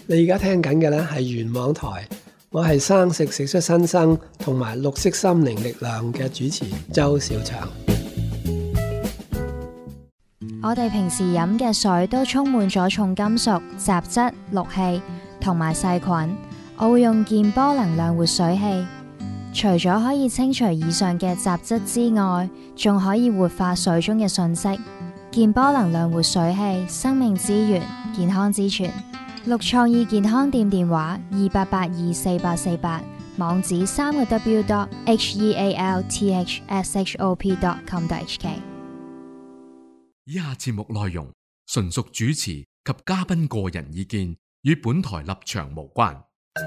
你而家聽緊嘅咧係原網台，我係生食食出新生同埋綠色心靈力量嘅主持周小祥。 我哋平時飲嘅水都充滿咗重金屬、雜質、氯氣同埋細菌。我會用健波能量活水器，除咗可以清除以上嘅雜質之外，仲可以活化水中嘅訊息。健波能量活水器，生命之源，健康之泉。綠創意健康店電話28824848，網址3w.healthshop.com.hk。 以下節目內容純屬主持及嘉賓個人意見，與本台立場無關。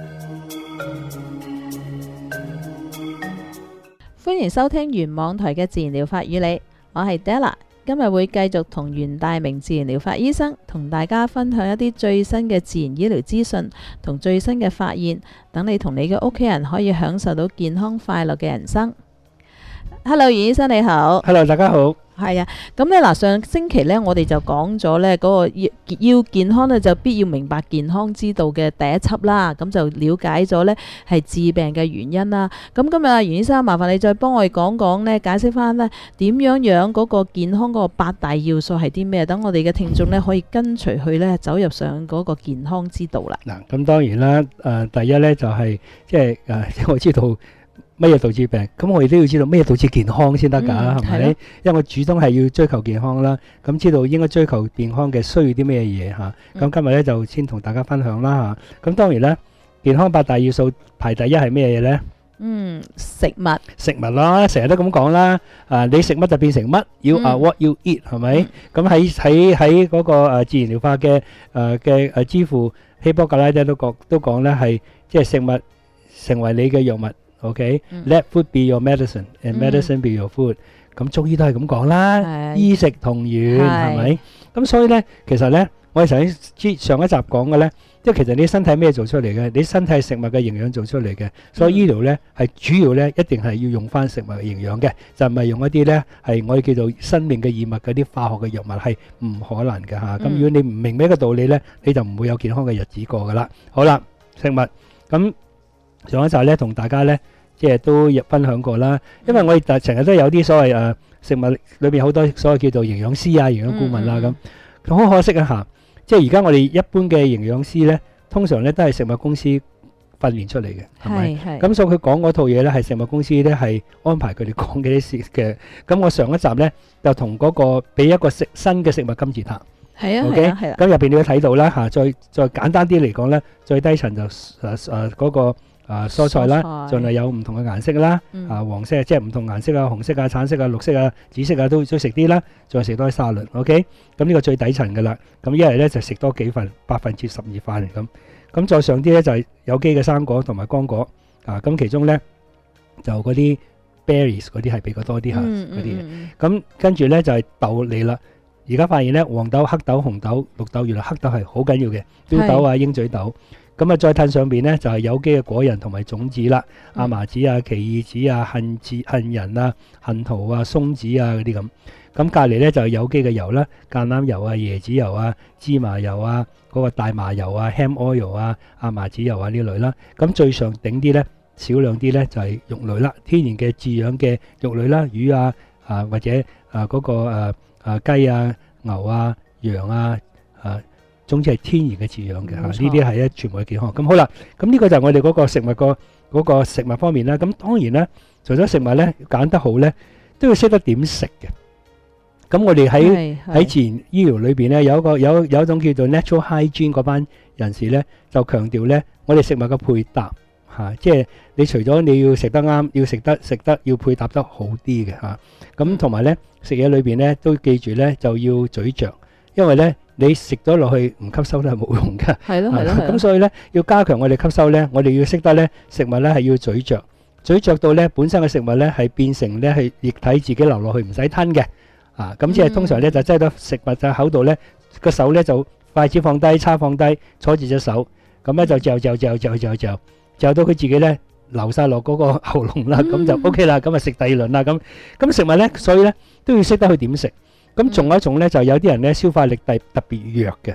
歡迎收聽原網台嘅自然療法與你，我係 Della。今日會繼續同袁大明自然療法醫生同大家分享一啲最新嘅自然醫療資訊同最新嘅發現，等你同你嘅屋企人可以享受到健康快樂嘅人生。Hello， 袁醫生你好。 Hello， 大家好。 係啊，咁咧嗱，上星期咧我哋就講咗咧嗰個要健康咧就必要明白健康之道嘅第一輯啦，咁就了解咗咧係治病嘅原因啦。咁今日啊，袁醫生麻煩你再幫我哋講講咧，解釋翻咧點樣嗰個健康嗰個八大要素係啲咩？等我哋嘅聽眾咧可以跟隨去咧走入上嗰個健康之道啦。 嗱，咁當然啦，第一咧就係即係我知道乜嘢導致病，咁我哋都要知道乜嘢導致健康先得㗎，係咪？因為我始終係要追求健康啦，咁知道應該追求健康嘅需要啲咩嘢嚇。咁今日咧就先同大家分享啦嚇。咁當然咧，健康八大要素排第一係咩嘢咧？ 食物啦，成日都咁講啦。你食乜就變成乜，要what you eat 係咪？咁喺嗰個自然療法嘅之父希波格拉底都講咧係即係食物成為你嘅藥物。OK，let food be your medicine and medicine be your food。咁中醫都係咁講啦，醫食同源係咪？咁所以咧，其實咧，我哋上一集講嘅咧，即係其實你身體咩做出嚟嘅？你身體係食物嘅營養做出嚟嘅，所以醫療咧係主要咧一定係要用翻食物嘅營養嘅，就唔係用一啲咧係我哋叫做生命嘅異物嗰啲化學嘅藥物，係唔可能嘅嚇。咁如果你唔明呢個道理咧，你就唔會有健康嘅日子過噶啦。好啦，食物咁。上一集咧同大家咧即係都分享過啦，因為我哋成日都有啲所謂食物裏面好多所謂叫做營養師啊、營養顧問啦咁，好可惜啊嚇！即係而家我哋一般嘅營養師咧，通常咧都係食物公司訓練出嚟嘅，係咪？咁所以佢講嗰套嘢咧係食物公司咧係安排佢哋講嘅啲事嘅。咁我上一集咧就同嗰個俾一個新嘅食物金字塔。 係啊 ，OK， 係啦。 咁入邊你要睇到啦嚇，再簡單啲嚟講咧，最低層就嗰個。蔬菜啦，仲係有唔同嘅顏色啦，黃色即係唔同顏色啊，紅色啊、橙色啊、綠色啊、紫色啊都食啲啦，再食多啲沙律 ，OK， 咁呢個最底層㗎啦。咁一係咧就食多幾份8份至12份咁，咁再上啲咧就係有機嘅生果同埋乾果，咁其中咧就嗰啲 berries 嗰啲係比較多啲嚇嗰啲嘢。咁跟住咧就係豆嚟啦。而家發現咧黃豆、黑豆、紅豆、綠豆，原來黑豆係好緊要嘅，標豆啊、鷹嘴豆。咁啊，再褪上邊咧就係有機嘅果仁同埋種子啦，亞麻籽啊、奇異籽啊、杏仁啊、杏桃啊、松子啊嗰啲咁。咁隔離咧就係有機嘅油啦，橄欖油啊、椰子油啊、芝麻油啊、嗰個大麻油啊、hemp oil 啊、亞麻籽油啊呢類啦。咁最上頂啲咧，少量啲咧就係肉類啦，天然嘅飼養嘅肉類啦，魚啊或者嗰個雞啊、牛啊、羊啊總之係天然嘅飼養嘅嚇，呢啲係咧全部係健康。咁好啦，咁呢個就係我哋嗰個食物嗰個食物方面啦。咁當然啦，除咗食物咧揀得好咧，都要識得點食嘅。咁我哋喺自然醫療裏邊咧，有一種叫做 natural hygiene 嗰班人士咧，就強調咧，我哋食物嘅配搭嚇，即係你除咗你要食得啱，要食得要配搭得好啲嘅嚇。咁同埋咧食嘢裏邊咧都記住咧就要咀嚼，因為咧。你食咗落去唔吸收都係冇用嘅，係咯。咁所以咧要加強我哋吸收咧，我哋要識得咧食物咧係要咀嚼到咧本身嘅食物咧係變成咧係液體自己流落去唔使吞嘅，咁即係通常咧就擠到食物喺口度咧個手咧就筷子放低，叉放低，坐住隻手，咁咧就嚼到佢自己咧流晒落嗰個喉嚨啦，咁就 OK 啦，咁啊食第二輪啦，咁食物咧所以咧都要識得去點食。咁仲有一種咧，就有啲人咧消化力特別弱嘅，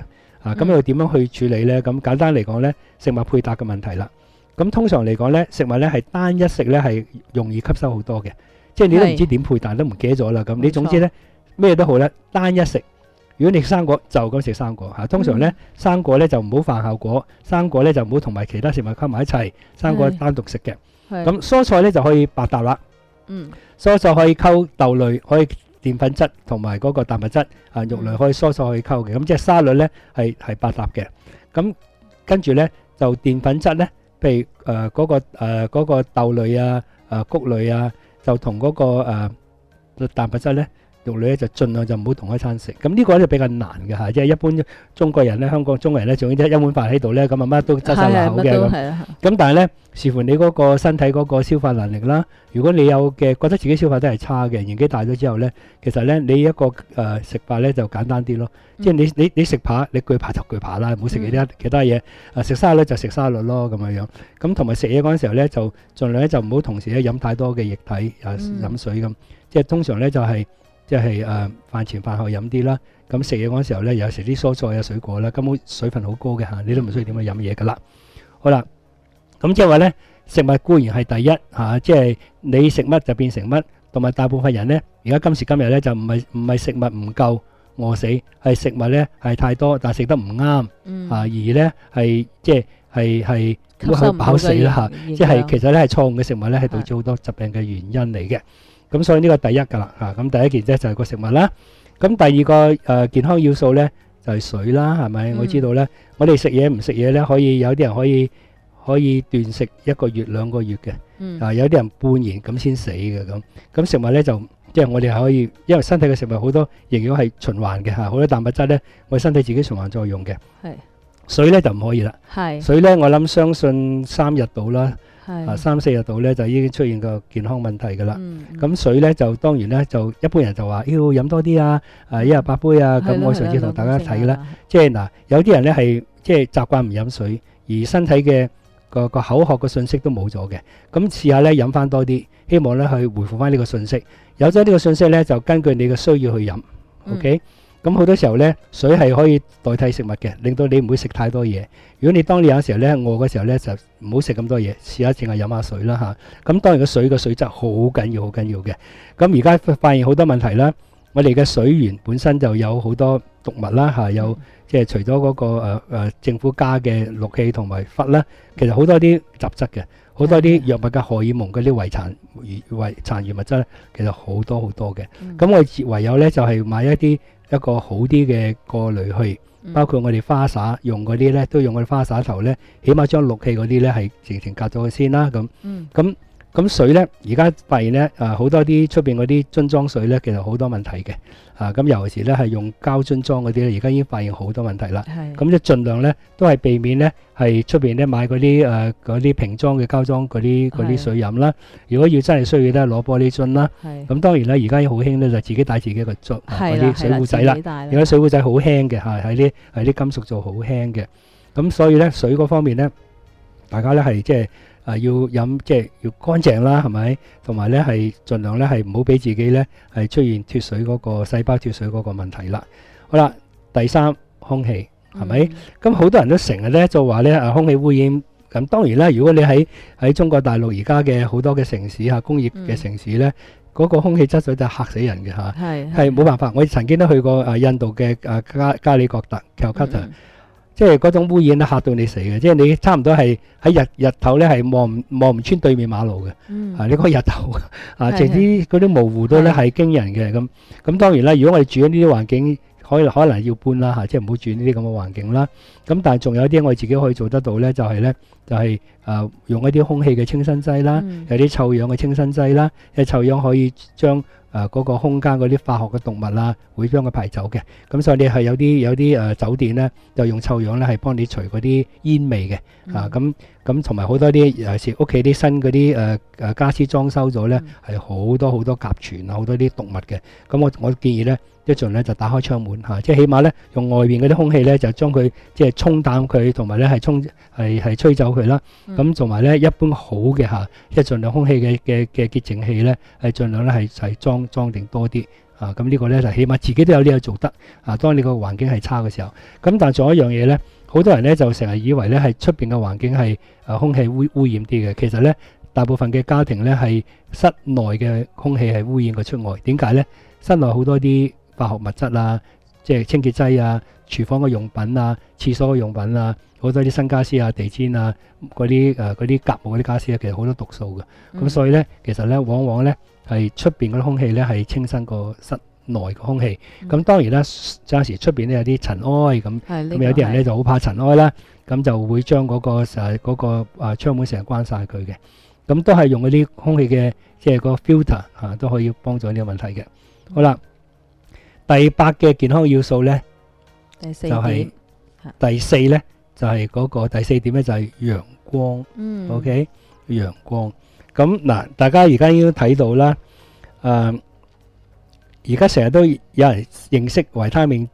咁又點樣去處理呢？咁簡單嚟講呢，食物配搭嘅問題啦。咁通常嚟講呢，食物呢係單一食呢係容易吸收好多嘅，即係你都唔知點配搭，都唔記得咗啦。咁你總之呢，咩都好咧，單一食。如果你食生果就咁食生果嚇，通常呢，生果呢就唔好飯後果，生果呢就唔好同埋其他食物溝埋一齊，生果單獨食嘅。咁蔬菜呢就可以百搭啦。蔬菜可以溝豆類，可以澱粉質同埋嗰個蛋白質啊，肉類可以蔬菜可以溝嘅。咁即係沙律呢係百搭嘅。咁跟住呢就澱粉質呢，譬如嗰個豆類啊、穀類啊，就同嗰個蛋白質呢。肉類咧就盡量就唔好同一餐食，咁呢個咧就比較難嘅嚇，即係一般中國人咧、香港中國人咧，仲要一碗飯喺度咧，咁啊乜都執晒落口嘅咁。咁但係咧，視乎你嗰個身體嗰個消化能力啦。如果你有嘅覺得自己消化都係差嘅，年紀大咗之後咧，其實咧你一個食法咧就簡單啲咯。即係你食扒，你鋸扒就鋸扒啦，唔好食其他嘢。食沙律就食沙律咯咁樣樣。咁同埋食嘢嗰陣時候咧，就盡量咧就唔好同時咧飲太多嘅液體飲水咁。即係通常咧就係。即係飯前飯後飲啲啦，咁食嘢嗰陣時候咧，有時啲蔬菜啊、水果啦，根本水分好高嘅嚇，你都唔需要點去飲嘢噶啦。好啦，咁即係話咧，食物固然係第一嚇，即係你食乜就變成乜，同埋大部分人咧，而家今時今日咧就唔係食物唔夠餓死，係食物咧係太多，但係食得唔啱而咧係即係飽死啦嚇，即係其實咧係錯誤嘅食物咧係導致好多疾病嘅原因嚟嘅。咁所以呢個第一㗎啦嚇，咁第一件啫就係個食物啦。咁第二個健康要素咧就係水啦，係咪？我知道咧，我哋食嘢唔食嘢咧，可以有啲人可以斷食1個月2個月嘅，有啲人半年咁先死嘅咁。咁食物咧就即係我哋係可以，因為身體嘅食物好多營養係循環嘅嚇，好多蛋白質咧我哋身體自己循環作用嘅。水咧就唔可以啦。水咧我諗相信3日到啦。3、4日度咧就已經出現個健康問題㗎啦。咁水咧就當然咧就一般人就話要飲多啲啊，一日8杯啊。咁我上次同大家睇啦，即係嗱有啲人咧係即係習慣唔飲水，而身體嘅個口渴嘅信息都冇咗嘅。咁試下咧飲翻多啲，希望咧去回復翻呢個信息。有咗呢個信息咧，就根據你嘅需要去飲。OK。咁好多時候咧，水係可以代替食物嘅，令到你唔會食太多嘢。如果你當你有時候咧餓嘅時候咧，就唔好食咁多嘢，試下淨係飲下水啦嚇。咁當然個水嘅水質好緊要，好緊要嘅。咁而家發現好多問題啦，我哋嘅水源本身就有好多毒物啦嚇，有即係除咗嗰個政府加嘅氯氣同埋氟啦，其實好多啲雜質嘅，好多啲藥物嘅荷爾蒙嗰啲遺殘餘物質咧，其實好多好多嘅。咁我唯有咧就係買一個好啲嘅過濾器，包括我哋花灑用嗰啲咧，都用我哋花灑頭咧，起碼將氯氣嗰啲咧係直隔咗佢先啦。咁水咧，而家發現咧好多啲出邊嗰啲樽裝水咧，其實好多問題嘅。咁尤其是咧係用膠樽裝嗰啲咧，而家已經發現好多問題啦。咁即係盡量咧都係避免咧係出邊咧買嗰啲瓶裝嘅膠裝嗰啲水飲啦。如果要真係需要咧，攞玻璃樽啦。咁當然啦，而家好興咧就自己帶自己個樽嗰啲水壺仔啦。而家水壺仔好輕嘅嚇，係啲金屬做好輕嘅。咁所以咧水嗰方面咧，大家咧係即係。要飲即係要乾淨啦，係咪？同埋咧係盡量咧係唔好俾自己咧係出現脫水嗰個細胞脫水嗰個問題啦。好啦，第三空氣係咪？咁好多人都成日咧就話咧空氣污染。咁當然啦，如果你喺中國大陸而家嘅好多嘅城市嚇工業嘅城市咧，嗰個空氣質素就嚇死人嘅嚇，係冇辦法。我曾經都去過印度嘅加里各特 Calcutta。即係嗰種污染咧嚇到你死嘅，即係你差唔多係喺日頭咧係望唔穿對面馬路嘅。你嗰個日頭直啲嗰啲模糊都咧係驚人嘅。咁當然啦，如果我哋住喺呢啲環境，可能要搬啦嚇，即係唔好住呢啲咁嘅環境啦。咁但係仲有啲我哋自己可以做得到咧，就係用一啲空氣嘅清新劑啦，有啲臭氧嘅清新劑啦，因為臭氧可以將嗰個空間嗰啲化學嘅毒物啊，會將佢排走嘅。咁所以你係有啲酒店咧，就用臭氧咧係幫你除嗰啲煙味嘅。咁同埋好多啲尤其是屋企啲新嗰啲傢俬裝修咗咧，係好多甲醛啊，好多啲毒物嘅。咁我建議咧，一盡咧就打開窗門嚇，即係起碼咧用外邊嗰啲空氣咧就將佢即係沖淡佢，同埋咧係吹走佢啦。咁同埋咧一般好嘅嚇，即係盡量空氣嘅潔淨器咧係盡量咧係裝定多啲咁呢個咧就起碼自己都有呢個做得當你個環境係差嘅時候，咁但係仲有一樣嘢咧，好多人咧就成日以為咧係出邊嘅環境係空氣污染啲嘅，其實咧大部分嘅家庭咧係室內嘅空氣係污染過出外。點解咧？室內好多啲化學物質啊，即係清潔劑啊、廚房嘅用品啊、廁所嘅用品啊，好多啲新家私啊、地氈啊、嗰啲夾木嗰啲家私咧，其實好多毒素嘅。咁所以咧，其實咧往往咧係出邊嗰啲空氣咧係清新過室內嘅空氣。咁當然啦，有時出邊咧有啲塵埃咁有啲人咧就好怕塵埃啦，咁就會將嗰個窗門成日關晒佢嘅。咁都係用嗰啲空氣嘅即係個 filter 都可以幫助呢個問題嘅。好啦，第8嘅健康要素咧， 第4點就係第4咧，就係嗰個第4點咧就係陽光。OK， 陽光。咁嗱，大家而家已經睇到啦。而家成日都有人認識維他命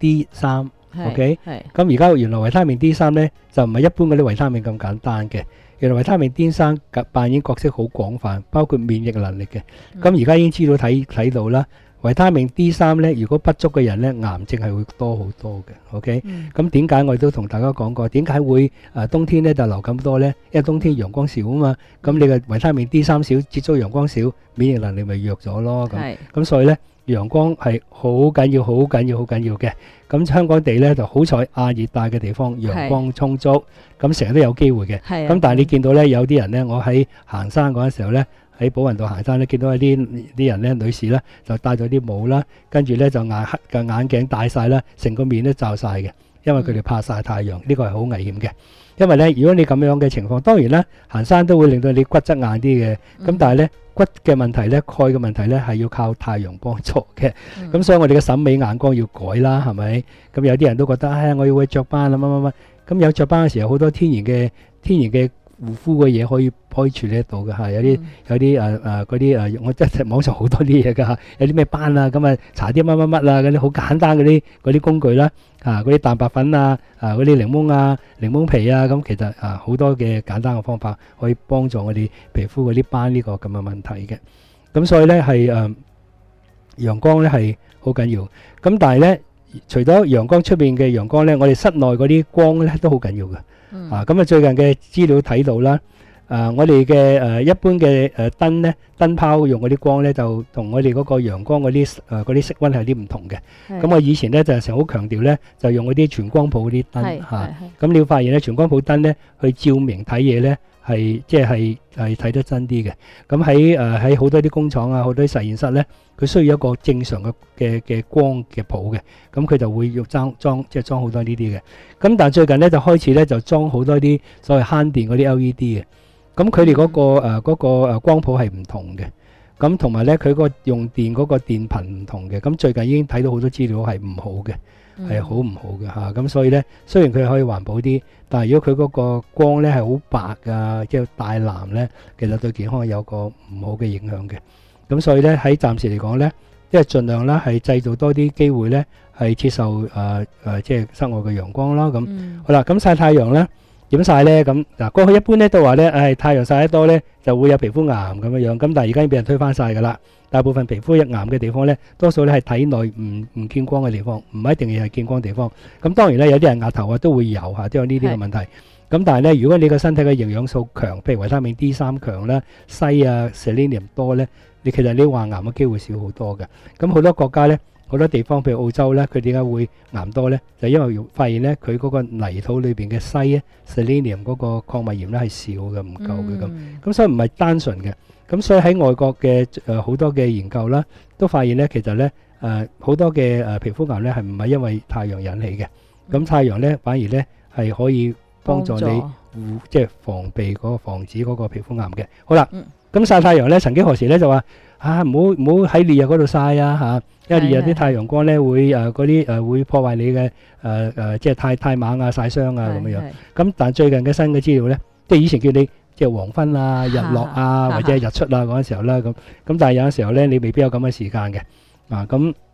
D3。OK，咁而家原來維他命 D3咧就唔係一般嗰啲維他命咁簡單嘅。原來維他命 D3扮演角色好廣泛，包括免疫能力嘅。咁而家已經知道睇到啦。維他命 D3咧，如果不足嘅人咧，癌症係會多好多嘅。OK，咁點解我哋都同大家講過，點解會冬天咧就流感多咧？因為冬天陽光少啊嘛，咁你嘅維他命 D3少，接觸陽光少，免疫能力咪弱咗咯。咁所以咧，陽光係好緊要、好緊要、好緊要嘅。咁香港地咧就好彩亞熱帶嘅地方陽光充足，咁成日都有機會嘅。咁但係你見到咧有啲人咧，我喺行山嗰陣時候咧，喺寶雲道行山咧，見到有啲人咧，女士咧就戴咗啲帽啦，跟住咧就眼鏡戴晒啦，成個面都罩晒嘅，因為佢哋怕曬太陽，呢個係好危險嘅。因為咧，如果你咁樣嘅情況，當然啦，行山都會令到你骨質硬啲嘅，咁但係咧骨嘅問題咧、鈣嘅問題咧係要靠太陽幫助嘅。咁所以我哋嘅審美眼光要改啦，係咪？咁有啲人都覺得，我要去雀斑啊乜乜乜，咁有雀斑嘅時候，好多天然嘅護膚嘅嘢可以處理得到嘅嚇，有啲嗰啲我即係網上好多啲嘢㗎嚇，有啲咩斑啊，咁搽啲乜乜乜啊，嗰啲好簡單嗰啲工具啦，嗰啲蛋白粉啊，嗰啲檸檬皮啊，咁其實好多嘅簡單嘅方法可以幫助我哋皮膚嗰啲斑呢個咁嘅問題嘅。咁所以咧係陽光咧係好緊要，咁但係咧除咗陽光出邊嘅陽光咧，我哋室內嗰啲光咧都好緊要嘅。咁最近嘅資料睇到啦，我哋嘅一般嘅燈咧，燈泡用嗰啲光咧，就同我哋嗰個陽光嗰啲色溫係啲唔同嘅。咁我以前咧就成日好強調咧，就用嗰啲全光譜嗰啲燈嚇。咁你會發現咧，全光譜燈咧去照明睇嘢咧，係即係睇得真啲嘅。咁喺好多啲工廠啊，好多啲實驗室咧，佢需要一個正常嘅光嘅譜嘅，咁佢就會要裝好多呢啲嘅。咁但係最近咧就開始咧就裝好多啲所謂慳電嗰啲 LED 嘅。咁佢哋嗰個光譜係唔同嘅，咁同埋咧佢個用電嗰個電頻唔同嘅。咁最近已經睇到好多資料係唔好嘅，係好唔好嘅嚇。咁所以咧，雖然佢可以環保啲，但係如果佢嗰個光咧係好白啊，即係大藍咧，其實對健康有個唔好嘅影響嘅。咁所以咧喺暫時嚟講咧，即係盡量啦係製造多啲機會咧係接受即係室外嘅陽光啦。咁好啦，咁曬太陽咧點曬咧？咁嗱，過去一般咧都話咧，太陽曬得多咧就會有皮膚癌咁樣樣。咁但係而家已經俾人推翻曬㗎啦。大部分皮膚癌嘅地方咧，多數咧係體內唔見光嘅地方，唔一定要係見光地方。咁當然咧，有啲人額頭都會有嚇，都有呢啲嘅問題。咁但係咧，如果你個身體嘅營養素強，譬如維他命 D3 強啦、硒啊、selenium 多咧，其實你患癌嘅機會少好多嘅。咁好多國家咧，好多地方譬如澳洲咧，佢點解會癌多咧？就因為發現咧，佢嗰個泥土裏邊嘅硒咧、selenium 嗰個礦物鹽咧係少嘅，唔夠嘅咁。咁所以唔係單純嘅。咁所以喺外國嘅好多嘅研究啦，都發現咧，其實咧好多嘅皮膚癌咧係唔係因為太陽引起嘅。咁太陽咧反而咧係可以幫助你即係防止嗰個皮膚癌嘅。好啦，咁曬太陽咧，曾經何時咧就話唔好喺烈日嗰度曬啊嚇，因為烈日啲太陽光咧會嗰啲會破壞你嘅即係太猛啊、曬傷啊咁樣。咁但係最近嘅新嘅資料咧，即係以前叫你即係黃昏啊、日落啊或者日出啊嗰陣時候啦咁但係有陣時候咧你未必有咁嘅時間嘅咁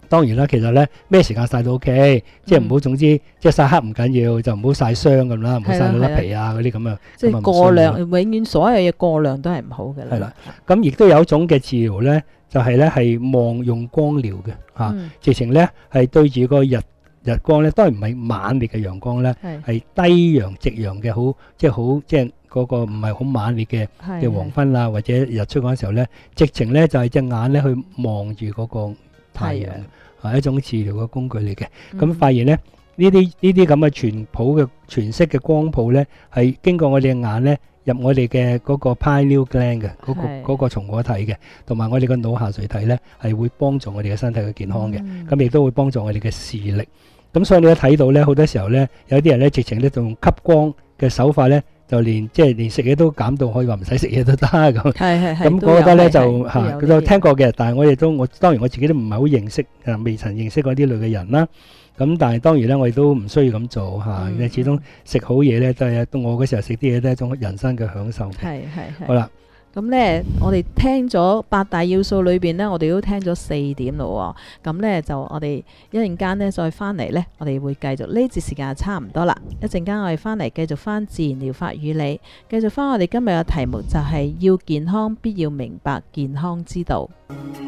當然啦，其實咧咩時間曬都 OK，即係唔好總之即係曬黑唔緊要，就唔好曬傷咁啦，唔好曬到甩皮啊嗰啲咁啊。 即係過量，永遠所有嘢過量都係唔好嘅啦。 係啦，咁亦都有一種嘅治療咧，就係咧係望用光療嘅嚇，直情咧係對住個日光咧，當然唔係猛烈嘅陽光咧，係低陽夕陽嘅好，即係嗰個唔係好猛烈嘅黃昏啊，或者日出嗰陣時候咧，直情咧就係隻眼咧去望住嗰個太陽，係一種治療嘅工具嚟嘅。咁發現咧呢啲咁嘅全息嘅光譜咧，係經過我哋嘅眼咧入我哋嘅嗰個 pineal gland 嘅嗰個松果體嘅，同埋我哋嘅腦下垂體咧係會幫助我哋嘅身體嘅健康嘅，咁亦都會幫助我哋嘅視力。咁所以你一睇到咧，好多時候咧，有啲人咧直情咧用吸光嘅手法咧，就連食嘢都減到可以話唔使食嘢都得咁。咁我覺得咧就聽過嘅，但係我當然我自己都唔係好認識，未曾認識過呢類嘅人啦。咁但係當然咧，我哋都唔需要咁做嚇。你始終食好嘢咧，都係我嗰時候食啲嘢都係一種人生嘅享受。 係。 好啦。 咁咧，我哋聽咗8大要素裏邊咧，我哋都聽咗4點咯喎。咁咧就我哋一陣間咧再翻嚟咧，我哋會繼續呢節時間就差唔多啦。一陣間我哋翻嚟繼續翻自然療法與你，繼續翻我哋今日嘅題目就係要健康必要明白健康之道。